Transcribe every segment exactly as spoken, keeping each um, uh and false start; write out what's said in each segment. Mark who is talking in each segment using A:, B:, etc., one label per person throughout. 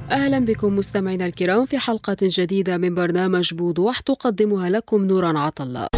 A: أهلا بكم مستمعينا الكرام في حلقة جديدة من برنامج بوضوح تقدمها لكم نورا عطلة.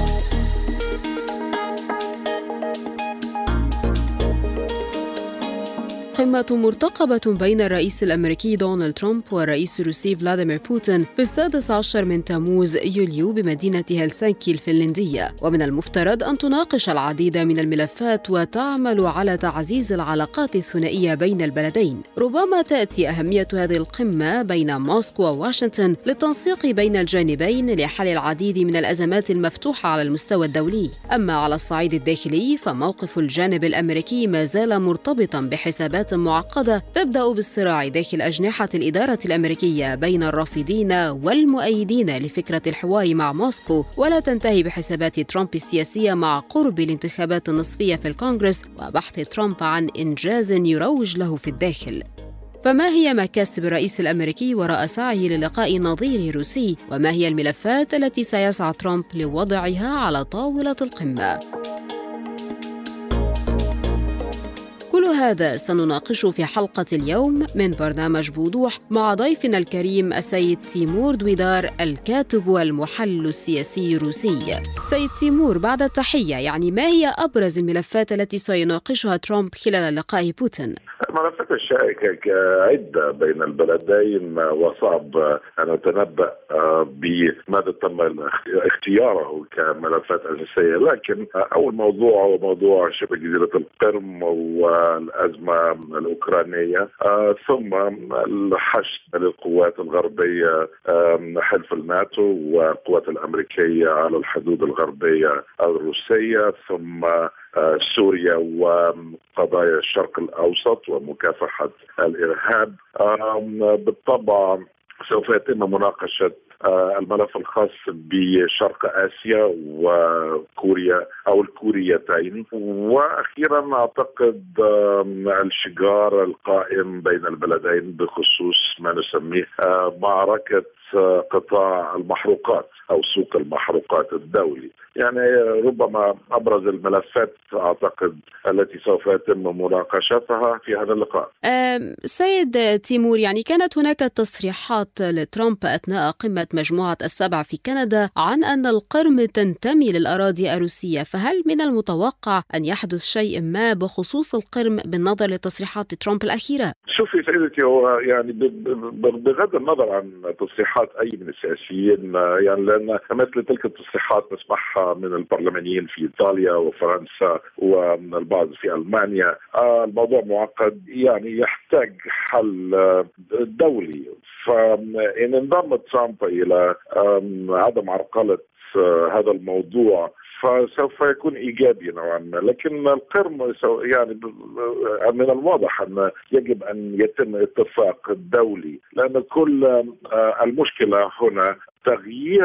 A: قمة مرتقبة بين الرئيس الأمريكي دونالد ترامب والرئيس الروسي فلاديمير بوتين في السادس عشر من تموز يوليو بمدينة هلسنكي الفنلندية، ومن المفترض أن تناقش العديد من الملفات وتعمل على تعزيز العلاقات الثنائية بين البلدين. ربما تأتي أهمية هذه القمة بين موسكو وواشنطن للتنسيق بين الجانبين لحل العديد من الأزمات المفتوحة على المستوى الدولي. أما على الصعيد الداخلي فموقف الجانب الأمريكي ما زال مرتبطا بحسابات معقدة تبدأ بالصراع داخل أجنحة الإدارة الأمريكية بين الرافضين والمؤيدين لفكرة الحوار مع موسكو، ولا تنتهي بحسابات ترامب السياسية مع قرب الانتخابات النصفية في الكونغرس وبحث ترامب عن إنجاز يروج له في الداخل. فما هي مكاسب الرئيس الأمريكي وراء سعيه للقاء نظيره روسي؟ وما هي الملفات التي سيسعى ترامب لوضعها على طاولة القمة؟ كل هذا سنناقشه في حلقة اليوم من برنامج بوضوح مع ضيفنا الكريم السيد تيمور دويدار، الكاتب والمحلل السياسي الروسي. سيد تيمور، بعد التحية، يعني ما هي أبرز الملفات التي سيناقشها ترامب خلال لقاء بوتين؟
B: الملفات الشائكة عدة بين البلدين، وصعب أن نتنبأ بماذا تم اختياره كملفات أساسية، لكن أول موضوع هو موضوع شبه جزيرة القرم والأزمة الأوكرانية، ثم الحشد للقوات الغربية، حلف الناتو والقوات الأمريكية على الحدود الغربية الروسية، ثم سوريا وقضايا الشرق الأوسط ومكافحة الإرهاب. بالطبع سوف يتم مناقشة الملف الخاص بشرق آسيا وكوريا أو الكوريتين، وأخيرا أعتقد الشجار القائم بين البلدين بخصوص ما نسميه معركة قطاع المحروقات أو سوق المحروقات الدولي. يعني ربما أبرز الملفات أعتقد التي سوف يتم مناقشتها في هذا اللقاء.
A: سيد تيمور، يعني كانت هناك تصريحات لترامب أثناء قمة مجموعة السبع في كندا عن أن القرم تنتمي للأراضي الروسية، فهل من المتوقع أن يحدث شيء ما بخصوص القرم بالنظر لتصريحات ترامب الأخيرة؟
B: شوفي سيدتي، هو يعني بغض النظر عن تصريحات أي من السياسيين، يعني لأن مثل تلك التصريحات نسمعها من البرلمانيين في إيطاليا وفرنسا ومن البعض في ألمانيا، الموضوع معقد، يعني يحتاج حل دولي. فإن انضم ترامب إلى عدم عرقلة هذا الموضوع فسوف يكون إيجابي نوعا ما، لكن القرم يعني من الواضح أن يجب أن يتم اتفاق دولي، لأن كل المشكلة هنا تغيير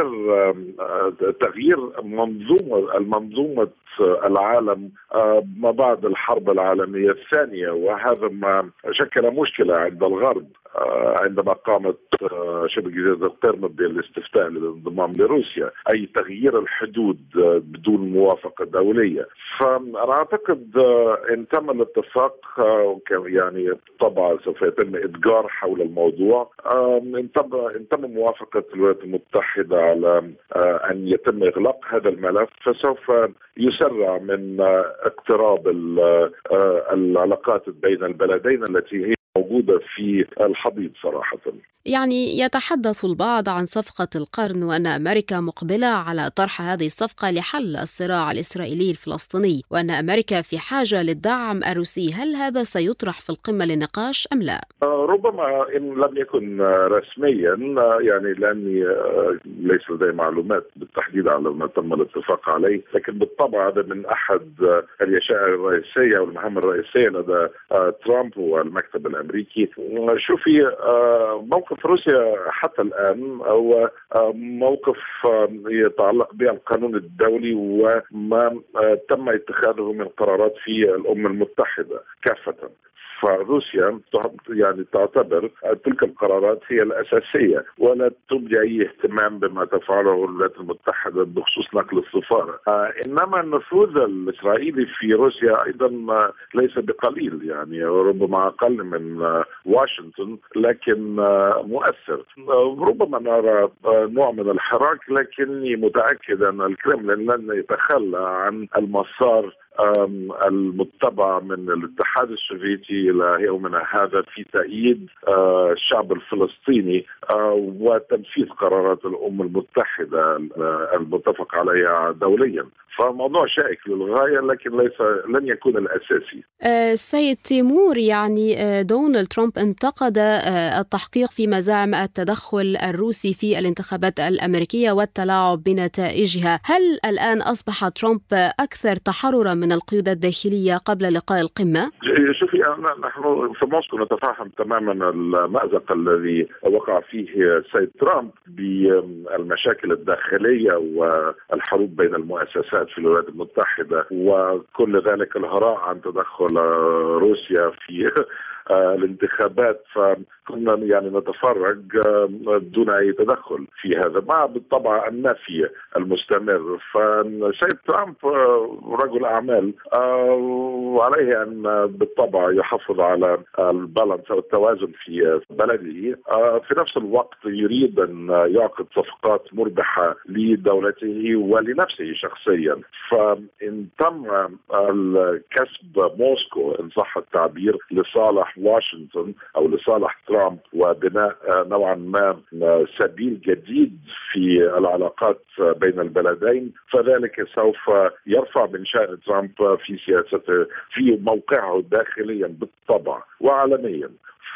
B: تغيير منظومة المنظومة العالم ما بعد الحرب العالمية الثانية، وهذا ما شكل مشكلة عند الغرب عندما قامت شبه جزيرة القرم بالاستفتاء للانضمام لروسيا، أي تغيير الحدود بدون موافقة دولية. فأنا أعتقد إن تم الاتفاق يعني طبعا سوف يتم إتجار حول الموضوع، إن تم موافقة الولايات المتحدة على أن يتم إغلاق هذا الملف فسوف يسرع من اقتراب العلاقات بين البلدين التي هي موجودة في الحضيض صراحة.
A: يعني يتحدث البعض عن صفقة القرن وأن أمريكا مقبلة على طرح هذه الصفقة لحل الصراع الإسرائيلي الفلسطيني، وأن أمريكا في حاجة للدعم الروسي. هل هذا سيطرح في القمة للنقاش أم لا؟
B: ربما إن لم يكن رسميا، يعني لأني ليس لدي معلومات بالتحديد على ما تم الاتفاق عليه، لكن بالطبع هذا من أحد اليشائر الرئيسية والمهام الرئيسية لدى ترامب والمكتب الأمريكي. شوفي، موقف روسيا حتى الآن هو موقف يتعلق بالقانون الدولي وما تم اتخاذه من قرارات في الأمم المتحدة كافة. فروسيا يعني تعتبر تلك القرارات هي الأساسية ولا تبدي أي اهتمام بما تفعله الولايات المتحدة بخصوص نقل السفارة. آه إنما النفوذ الإسرائيلي في روسيا أيضا ليس بقليل، يعني ربما أقل من واشنطن لكن مؤثر. ربما نرى نوع من الحراك، لكني متأكد أن الكرملين لن يتخلى عن المسار المتبع من الاتحاد السوفيتي إلى يومنا هذا في تأييد الشعب الفلسطيني وتنفيذ قرارات الأمم المتحدة المتفق عليها دوليا. فموضوع شائك للغاية، لكن ليس لن يكون الأساسي.
A: السيد تيمور، يعني دونالد ترامب انتقد التحقيق في مزاعم التدخل الروسي في الانتخابات الأمريكية والتلاعب بنتائجها. هل الآن أصبح ترامب أكثر تحررا من القيود الداخلية قبل لقاء القمة؟
B: شوفي، نحن في موسكو نتفهم تماما المأزق الذي وقع فيه السيد ترامب بالمشاكل الداخلية والحروب بين المؤسسات في الولايات المتحدة، وكل ذلك الهراء عن تدخل روسيا في الانتخابات. فكنا يعني نتفرج دون أي تدخل في هذا، مع بالطبع النفي المستمر. فالسيد ترامب رجل أعمال وعليه أن بالطبع يحافظ على البالانس أو التوازن في بلده، في نفس الوقت يريد أن يعقد صفقات مربحة لدولته ولنفسه شخصيا. فإن تم كسب موسكو إن صح التعبير لصالح واشنطن أو لصالح ترامب وبناء نوعا ما سبيل جديد في العلاقات بين البلدين، فذلك سوف يرفع من شأن ترامب في سياسته في موقعه داخليا بالطبع وعالميا.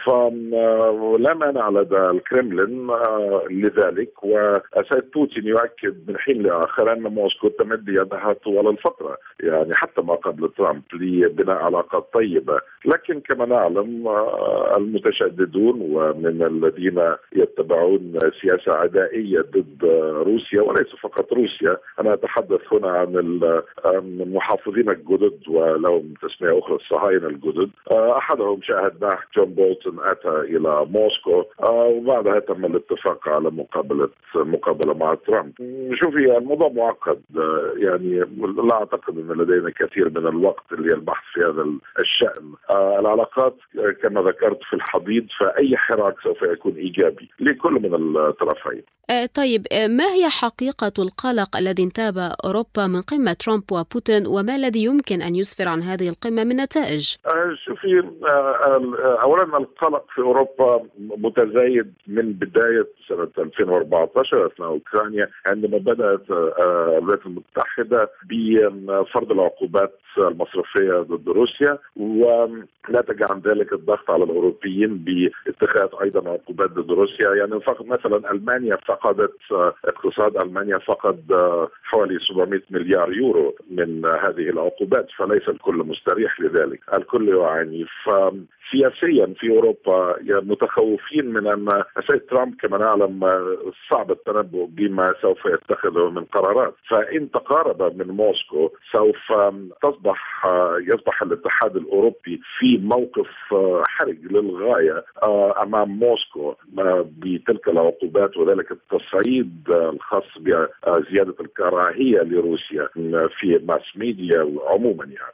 B: فلا مانع لدى الكرملين لذلك، والسيد بوتين يؤكد من حين لآخر أن موسكو تمد يدها طوال الفترة، يعني حتى ما قبل ترامب، لبناء علاقات طيبة. لكن كما نعلم المتشددون ومن الذين يتبعون سياسة عدائية ضد روسيا، وليس فقط روسيا، أنا أتحدث هنا عن المحافظين الجدد ولهم تسمية أخرى الصهاينة الجدد. أحدهم شاهدناه جون بولتون أتى إلى موسكو وبعدها تم الاتفاق على مقابلة مقابلة مع ترامب. شوفي، الموضوع معقد، يعني لا أعتقد أن لدينا كثير من الوقت للبحث في هذا الشأن. العلاقات كما ذكرت في الحضيض، فأي حراك سوف يكون إيجابي لكل من الطرفين.
A: طيب، ما هي حقيقة القلق الذي انتاب أوروبا من قمة ترامب وبوتين، وما الذي يمكن أن يسفر عن هذه القمة من نتائج؟
B: شوفي، أولا القلق في أوروبا متزايد من بداية سنة ألفين وأربعة عشر أثناء أوكرانيا، عندما بدأت الولايات المتحدة بفرض العقوبات المصرفية ضد روسيا، ونتج عن ذلك الضغط على الأوروبيين باتخاذ أيضا عقوبات ضد روسيا. يعني فقط مثلا ألمانيا فقدت، اقتصاد ألمانيا فقد حوالي سبعمائة مليار يورو من هذه العقوبات، فليس الكل مستريح لذلك، الكل يعاني. فسياسيا في أوروبا متخوفين من أن السيد ترامب كما نعلم صعب التنبؤ بما سوف يتخذه من قرارات، فإن تقارب من موسكو سوف تصبح يصبح الاتحاد الأوروبي في موقف حرج للغاية أمام موسكو بتلك العقوبات، وذلك التصعيد الخاص بزيادة الكراهية لروسيا في ماس ميديا عموما. يعني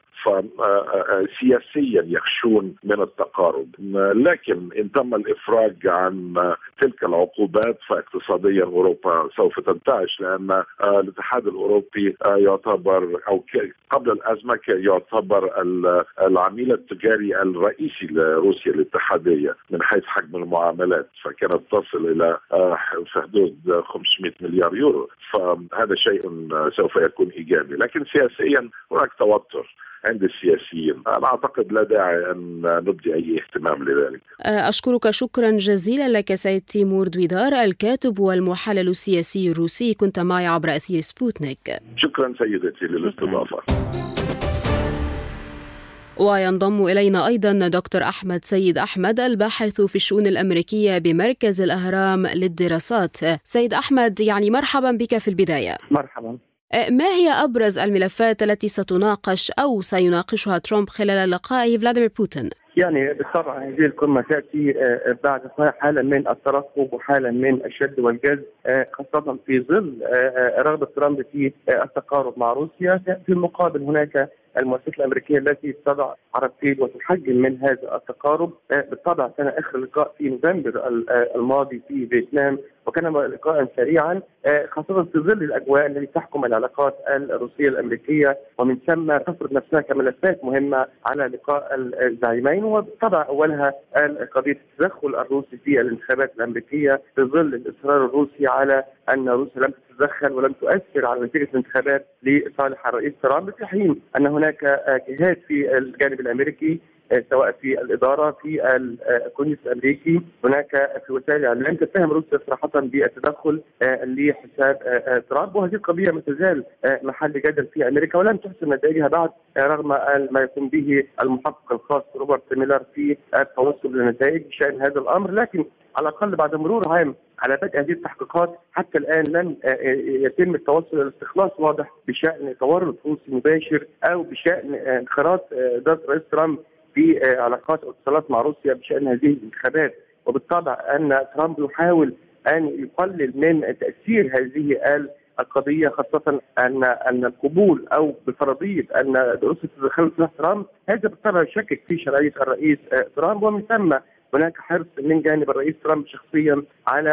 B: فسياسيا يخشون من التقارب، لكن إن تم الإفراج عن تلك العقوبات فاقتصاديا أوروبا سوف تنتعش، لأن الاتحاد الأوروبي يعتبر أو قبل الأزمة يعتبر العميل التجاري الرئيسي لروسيا الاتحادية من حيث حجم المعاملات، فكانت تصل إلى في حدود خمسمائة مليار يورو. فهذا شيء سوف يكون إيجابي، لكن سياسيا هناك توتر عند السياسيين. أنا أعتقد لا داعي أن نبدي أي اهتمام لذلك.
A: أشكرك شكرا جزيلا لك سيد تيمور دويدار، الكاتب والمحلل السياسي الروسي، كنت معي عبر أثير سبوتنيك.
B: شكرا سيدتي للاستضافة.
A: وينضم إلينا أيضا دكتور أحمد سيد أحمد، الباحث في الشؤون الأمريكية بمركز الأهرام للدراسات. سيد أحمد، يعني مرحبا بك في البداية.
C: مرحبا.
A: ما هي أبرز الملفات التي ستناقش أو سيناقشها ترامب خلال لقائه فلاديمير بوتين؟
C: يعني بالطبع هذه القمة تأتي بعد حالة من الترقب وحالة من الشد والجذب، خاصة في ظل رغبة ترامب في التقارب مع روسيا. في المقابل هناك المؤسسات الامريكيه التي تضع عراقيل وتحجم من هذا التقارب. بالطبع كان اخر لقاء في نوفمبر الماضي في فيتنام، وكان لقاء سريعا خاصه في ظل الاجواء التي تحكم العلاقات الروسيه الامريكيه، ومن ثم تفرض نفسها كملفات مهمه على لقاء الزعيمين. وبالطبع اولها قضيه التدخل الروسي في الانتخابات الامريكيه في ظل الاصرار الروسي على ان روسيا لم تتدخل ولم تؤثر على نتيجه الانتخابات لصالح الرئيس ترامب، في حين ان هناك جهات في الجانب الامريكي سواء في الاداره في الكونجرس الامريكي، هناك في وسائل الاعلام تتهم روسيا صراحه بالتدخل لحساب ترامب، وهذه القضيه ما تزال محل جدل في امريكا ولن تحسن نتائجها بعد، رغم ما يقوم به المحقق الخاص روبرت ميلر في التوصل لنتائج بشان هذا الامر. لكن على الاقل بعد مرور عام على بدء هذه التحقيقات حتى الان لم يتم التوصل الى استخلاص واضح بشان تورط روسي مباشر او بشان انخراط اداره الرئيس ترامب في علاقات واتصالات مع روسيا بشان هذه الانتخابات. وبالطبع ان ترامب يحاول ان يقلل من تاثير هذه القضيه، خاصه ان ان القبول او بفرضيه ان روسيا تتدخل في ترامب، هذا بالطبع يشكك في شرعيه الرئيس ترامب، ومن ثم هناك حرص من جانب الرئيس ترامب شخصيا على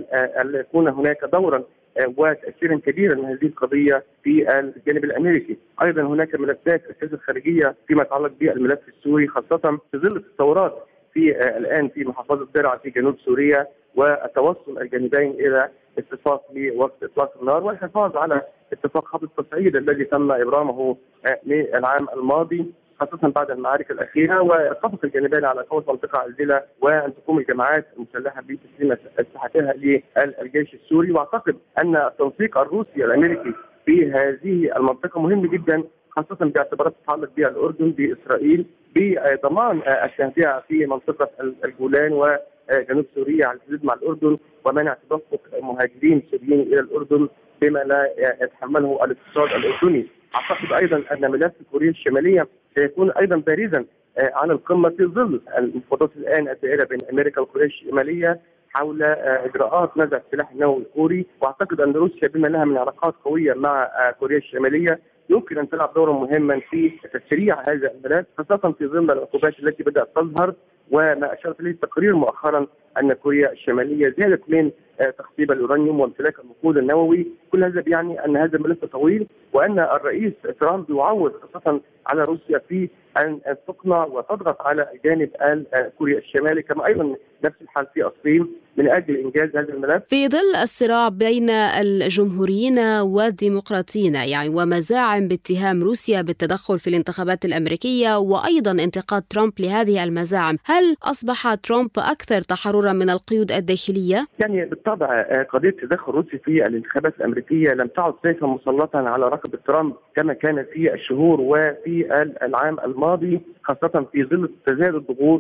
C: ان يكون هناك دورا وتاثيرا كبيرا من هذه القضيه في الجانب الامريكي. ايضا هناك ملفات السياسه الخارجيه فيما يتعلق بالملف السوري، خاصه في ظل التطورات في الان في محافظه درعا في جنوب سوريا، والتوصل الجانبين الى اتفاق لوقف اطلاق النار والحفاظ على اتفاق خط التصعيد الذي تم ابرامه من العام الماضي، خاصة بعد المعارك الأخيرة، واتفق الجانبين على إقامة منطقة عازلة وأن تقوم الجماعات المسلحة بتسليم أسلحتها للجيش السوري. وأعتقد أن التنسيق الروسي الأمريكي في هذه المنطقة مهم جدا، خاصة باعتبارات تتعلق بالأردن بإسرائيل، بضمان التهدئة في منطقة الجولان وجنوب سوريا على الحدود مع الأردن، ومنع تدفق مهاجرين سوريين إلى الأردن بما لا يتحمله الاقتصاد الأردني. أعتقد أيضا أن ملف كوريا الشمالية سيكون أيضا بارزا على القمة في ظل المفاوضات الآن الدائرة بين أمريكا وكوريا الشمالية حول إجراءات نزع السلاح النووي الكوري. وأعتقد أن روسيا بما لها من علاقات قوية مع كوريا الشمالية يمكن أن تلعب دورا مهما في تسريع هذا الملف، خاصة في ظل العقوبات التي بدأت تظهر، وما أشارت إليه التقرير مؤخرا أن كوريا الشمالية زادت من تخصيب اليورانيوم وامتلاك الوقود النووي. كل هذا بيعني أن هذا الملف طويل، وأن الرئيس ترامب يعول خاصة على روسيا في أن تقنع وتضغط على جانب كوريا الشمالي، كما أيضا نفس الحال في الصين من أجل إنجاز هذا الملف.
A: في ظل الصراع بين الجمهوريين والديمقراطيين يعني ومزاعم باتهام روسيا بالتدخل في الانتخابات الأمريكية وأيضا انتقاد ترامب لهذه المزاعم، هل أصبح ترامب أكثر تحررا من القيود الداخلية؟
C: يعني بالطبع قضية تدخل روسيا في الانتخابات الأمريكية لم تعد سيفا مسلطا على رقبة ترامب كما كان في الشهور وفي العام الماضي، خاصة في ظل تزايد الضغوط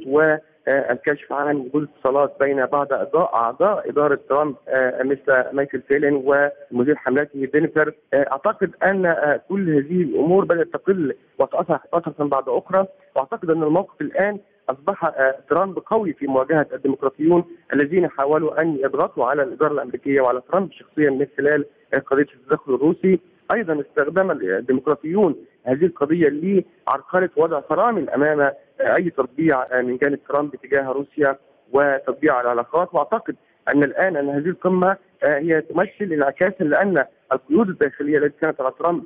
C: والكشف عن وجود اتصالات بين بعض أعضاء إدارة ترامب مثل مايكل فيلين ومدير حملاته بينفر. أعتقد أن كل هذه الأمور بدأت تقل وتأثر فترة بعد أخرى، وأعتقد أن الموقف الآن أصبح ترامب قوي في مواجهة الديمقراطيون الذين حاولوا أن يضغطوا على الإدارة الأمريكية وعلى ترامب شخصيا من خلال قضية التدخل الروسي. أيضا استخدام الديمقراطيون هذه القضية لعرقلة وضع فرامل أمام أي تطبيع من جانب ترامب تجاه روسيا وتطبيع العلاقات. وأعتقد أن الآن أن هذه القمة هي تمثل انعكاسا، لأن القيود الداخلية التي كانت على ترامب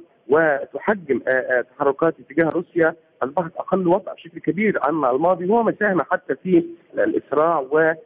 C: وتحجم تحركاته تجاه روسيا أصبحت أقل وضع بشكل كبير عما الماضي، وهو ما ساهم حتى في الإسراع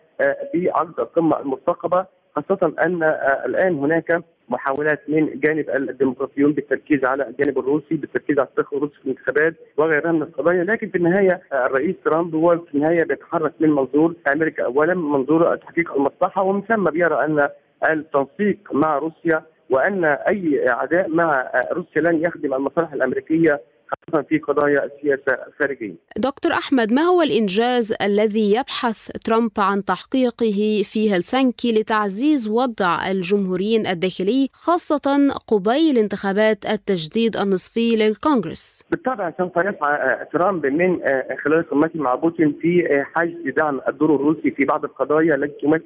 C: وفي عقد القمة المرتقبة، خاصة أن الآن هناك محاولات من جانب الديمقراطيون بالتركيز على الجانب الروسي، بالتركيز على التدخل الروسي في الانتخابات وغيرها من القضايا. لكن في النهاية الرئيس ترامب هو في النهاية بيتحرك من منظور أمريكا أولا، منظور تحقيق المصلحة، ومن ثم بيرى أن التنسيق مع روسيا وأن أي عداء مع روسيا لن يخدم المصالح الأمريكية خاصة في قضايا السياسة الخارجية.
A: دكتور أحمد، ما هو الإنجاز الذي يبحث ترامب عن تحقيقه في هلسنكي لتعزيز وضع الجمهوريين الداخلي خاصة قبيل انتخابات التجديد النصفي للكونغرس؟
C: بالطبع سوف يسعى ترامب من خلال قمته مع بوتين في حجز دعم الدور الروسي في بعض القضايا التي تمثل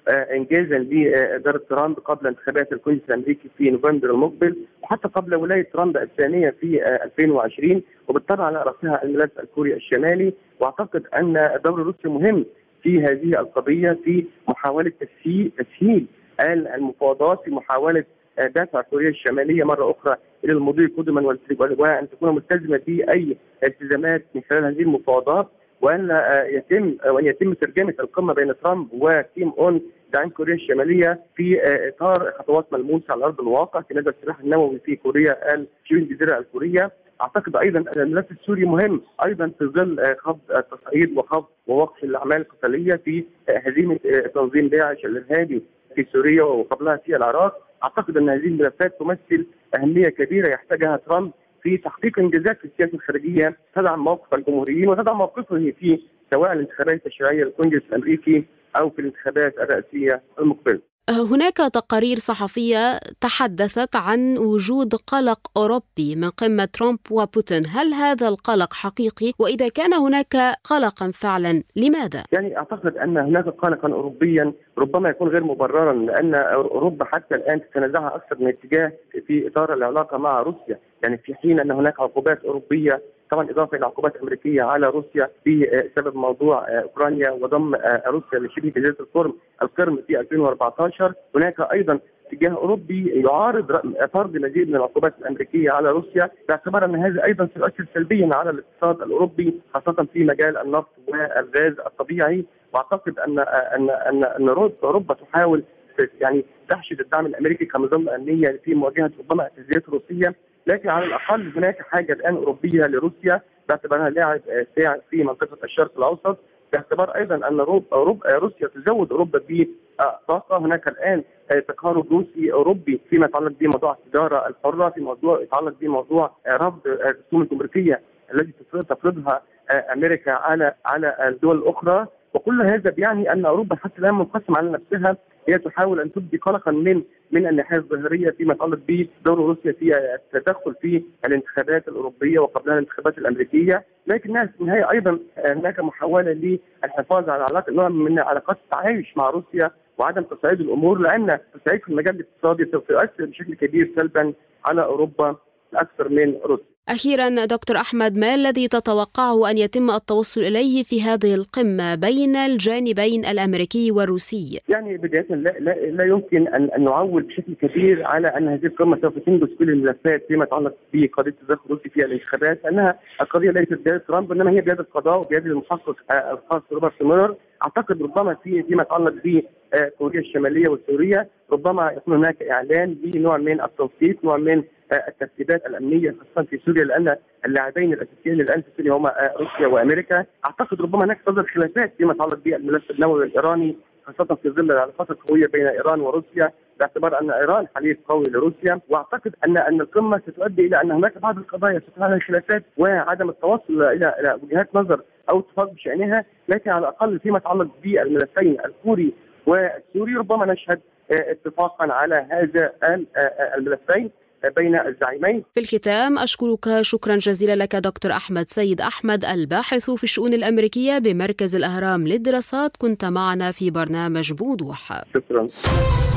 C: انجازا لاداره ترامب قبل انتخابات الكونجرس الامريكي في نوفمبر المقبل، وحتى قبل ولايه ترامب الثانيه في ألفين وعشرين، وبالطبع على راسها الملف الكوري الشمالي. واعتقد ان دور روسيا مهم في هذه القضيه، في محاوله تسهيل تسهيل المفاوضات، في محاوله دفع كوريا الشماليه مره اخرى الى المضي قدما، وان تكون ملتزمه باي التزامات من خلال هذه المفاوضات، وان يتم وان يتم ترجمه القمه بين ترامب وكيم اون عن كوريا الشماليه في اطار خطوات ملموسه على ارض الواقع في مدى السلاح النووي في كوريا شبه الجزيره الكوريه. اعتقد ايضا ان الملف السوري مهم ايضا في ظل خفض التصعيد وخفض ووقف الاعمال القتاليه في هزيمه تنظيم داعش الارهابي في سوريا وقبلها في العراق. اعتقد ان هذه الملفات تمثل اهميه كبيره يحتاجها ترامب في تحقيق انجازات في السياسه الخارجيه تدعم موقف الجمهوريين وتدعم موقفه في سواء الانتخابات التشريعيه للكونجرس الامريكي او في الانتخابات الرئاسيه المقبله.
A: هناك تقارير صحفية تحدثت عن وجود قلق أوروبي من قمة ترامب وبوتين، هل هذا القلق حقيقي؟ وإذا كان هناك قلقا فعلا لماذا؟
C: يعني أعتقد أن هناك قلقا أوروبيا ربما يكون غير مبررا، لأن أوروبا حتى الآن تتنازعها أكثر من اتجاه في إطار العلاقة مع روسيا، يعني في حين أن هناك عقوبات أوروبية طبعا إضافة إلى عقوبات أمريكية على روسيا بسبب موضوع أوكرانيا وضم روسيا لشبه جزيرة القرم القرم في ألفين وأربعة عشر. هناك أيضا اتجاه أوروبي يعارض فرض مزيد من العقوبات الأمريكية على روسيا، باعتبار أن هذا أيضا سيؤثر سلبيا على الاقتصاد الأوروبي خاصة في مجال النفط والغاز الطبيعي. وأعتقد أن أن أن أن أوروبا تحاول يعني تحشد الدعم الأمريكي كمظلة أمنية في مواجهة ربما التهديدات الروسية، لكن على الأقل هناك حاجة الآن أوروبية لروسيا باعتبارها لاعب ساعد في منطقة الشرق الأوسط، باعتبار أيضا أن أوروبا روسيا تزود أوروبا بطاقة. هناك الآن تقارب روسي أوروبي فيما يتعلق بموضوع التجارة الحرة، في موضوع يتعلق بموضوع رفض الرسوم الجمركية التي تفرضها أمريكا على على الدول الأخرى. وكل هذا بيعني أن أوروبا حتى الآن منقسمة على نفسها، هي تحاول أن تبدي قلقا من من الناحية الظاهرية فيما يتعلق بدور روسيا في التدخل في الانتخابات الأوروبية وقبلها الانتخابات الأمريكية، لكنها في النهاية أيضا هناك محاولة للحفاظ على علاقة نوع من علاقات التعايش مع روسيا وعدم تصعيد الأمور، لأن تصعيد في المجال الاقتصادي سوف يؤثر بشكل كبير سلبا على أوروبا أكثر من روسيا.
A: أخيرا دكتور أحمد، ما الذي تتوقعه أن يتم التوصل إليه في هذه القمة بين الجانبين الأمريكي والروسي؟
C: يعني بداية لا, لا, لا يمكن أن, أن نعول بشكل كبير على أن هذه القمة سوف تنجز كل الملفات فيما يتعلق بقضية التدخل الروسي في الانتخابات، لأنها القضية ليست بيد ترامب إنما هي بيد القضاء وبيد المحقق الخاص روبرت ميلر. أعتقد ربما في فيما يتعلق بكوريا الشمالية وسوريا ربما يكون هناك إعلان بنوع من التوثيق، نوع من الترتيبات الامنيه خاصه في سوريا، لان اللاعبين الاساسيين الان في سوريا هما روسيا وامريكا. اعتقد ربما هناك تظهر خلافات فيما يتعلق بالملف النووي الايراني خاصه في ظل العلاقات القويه بين ايران وروسيا، باعتبار ان ايران حليف قوي لروسيا. واعتقد ان ان القمه ستؤدي الى ان هناك بعض القضايا ستكون عليها خلافات وعدم التوصل الى الى وجهات نظر او اتفاق بشانها، لكن على الاقل فيما يتعلق بالملفين الكوري والسوري ربما نشهد اتفاقا على هذا الملفين بين الزعيمين.
A: في الختام أشكرك شكرا جزيلا لك دكتور أحمد سيد أحمد، الباحث في الشؤون الأمريكية بمركز الأهرام للدراسات، كنت معنا في برنامج بوضوح.
C: شكرا.